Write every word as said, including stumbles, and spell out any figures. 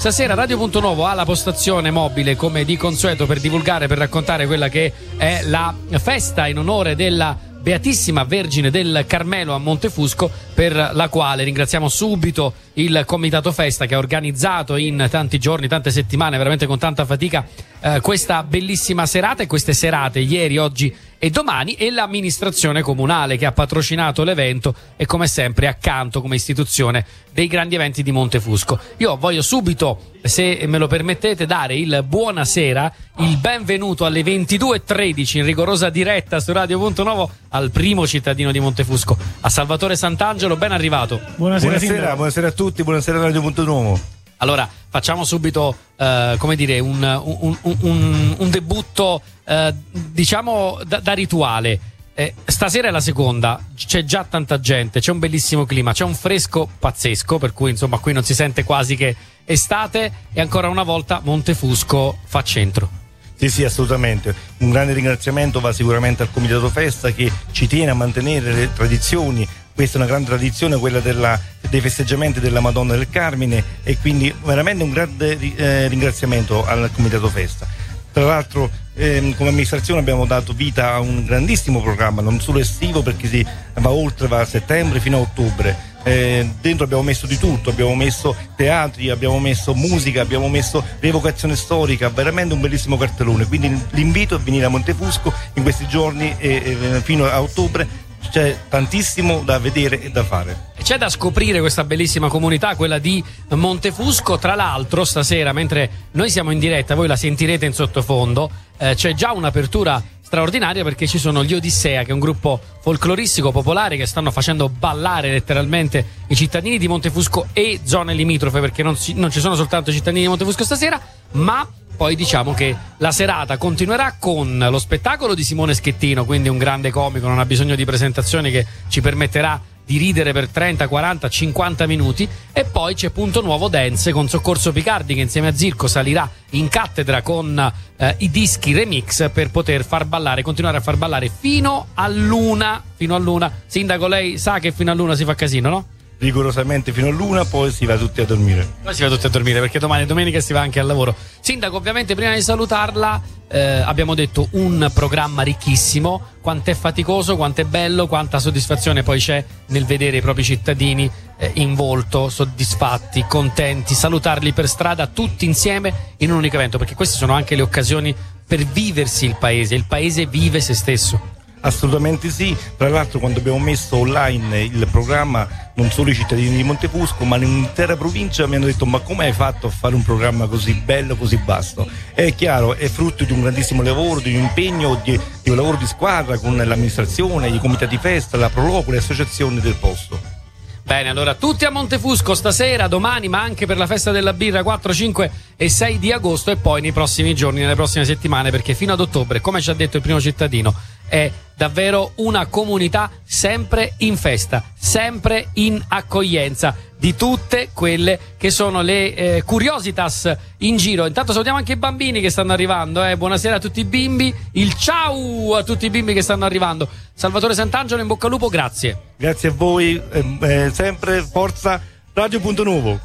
stasera Radio Punto Nuovo ha la postazione mobile come di consueto per divulgare, per raccontare quella che è la festa in onore della Beatissima Vergine del Carmelo a Montefusco, per la quale ringraziamo subito il Comitato Festa che ha organizzato in tanti giorni, tante settimane, veramente con tanta fatica, eh, questa bellissima serata e queste serate ieri, oggi e domani, e l'amministrazione comunale che ha patrocinato l'evento e come sempre accanto come istituzione dei grandi eventi di Montefusco. Io voglio subito, se me lo permettete, dare il buonasera, il benvenuto alle ventidue e tredici in rigorosa diretta su Radio Punto Nuovo al primo cittadino di Montefusco, a Salvatore Sant'Angelo. Ben arrivato. Buonasera, buonasera, buonasera a tutti, buonasera a Radio Punto Nuovo. Allora, facciamo subito, eh, come dire, un, un, un, un, un debutto, eh, diciamo, da, da rituale. Eh, stasera è la seconda, c'è già tanta gente, c'è un bellissimo clima, c'è un fresco pazzesco, per cui insomma qui non si sente quasi che estate, e ancora una volta Montefusco fa centro. Sì, sì, assolutamente. Un grande ringraziamento va sicuramente al Comitato Festa che ci tiene a mantenere le tradizioni. Questa è una grande tradizione, quella della, dei festeggiamenti della Madonna del Carmine, e quindi veramente un grande eh, ringraziamento al Comitato Festa. Tra l'altro ehm, come amministrazione abbiamo dato vita a un grandissimo programma, non solo estivo, perché si va oltre, va a settembre fino a ottobre. Eh, dentro abbiamo messo di tutto, abbiamo messo teatri, abbiamo messo musica, abbiamo messo rievocazione storica, veramente un bellissimo cartellone. Quindi l'invito è a venire a Montefusco in questi giorni e, e fino a ottobre. C'è tantissimo da vedere e da fare. C'è da scoprire questa bellissima comunità, quella di Montefusco. Tra l'altro stasera, mentre noi siamo in diretta, voi la sentirete in sottofondo, eh, c'è già un'apertura straordinaria, perché ci sono gli Odissea, che è un gruppo folcloristico popolare che stanno facendo ballare letteralmente i cittadini di Montefusco e zone limitrofe, perché non, si, non ci sono soltanto i cittadini di Montefusco stasera, ma poi diciamo che la serata continuerà con lo spettacolo di Simone Schettino, quindi un grande comico, non ha bisogno di presentazioni, che ci permetterà di ridere per trenta, quaranta, cinquanta minuti, e poi c'è Punto Nuovo Dance con Soccorso Picardi, che insieme a Zirco salirà in cattedra con eh, i dischi remix per poter far ballare, continuare a far ballare fino all'una. Fino all'una. Sindaco, lei sa che fino all'una si fa casino, no? Rigorosamente fino all'una, poi si va tutti a dormire. Poi si va tutti a dormire, perché domani è domenica e si va anche al lavoro. Sindaco, ovviamente prima di salutarla eh, abbiamo detto un programma ricchissimo. Quant'è faticoso, quant'è bello, quanta soddisfazione poi c'è nel vedere i propri cittadini eh, in volto, soddisfatti, contenti, salutarli per strada tutti insieme in un unico evento, perché queste sono anche le occasioni per viversi il paese. Il paese vive se stesso. Assolutamente sì. Tra l'altro, quando abbiamo messo online il programma, non solo i cittadini di Montefusco ma l'intera provincia mi hanno detto: ma come hai fatto a fare un programma così bello, così vasto? È chiaro, è frutto di un grandissimo lavoro, di un impegno, di, di un lavoro di squadra con l'amministrazione, i comitati festa, la Proloco, le associazioni del posto. Bene, allora tutti a Montefusco stasera, domani, ma anche per la festa della birra quattro, cinque e sei di agosto, e poi nei prossimi giorni, nelle prossime settimane, perché fino ad ottobre, come ci ha detto il primo cittadino, è davvero una comunità sempre in festa, sempre in accoglienza di tutte quelle che sono le eh, curiositas in giro. Intanto salutiamo anche i bambini che stanno arrivando, eh. Buonasera a tutti i bimbi, il ciao a tutti i bimbi che stanno arrivando. Salvatore Sant'Angelo, in bocca al lupo, grazie. Grazie a voi, eh, eh, sempre forza Radio Punto Nuovo.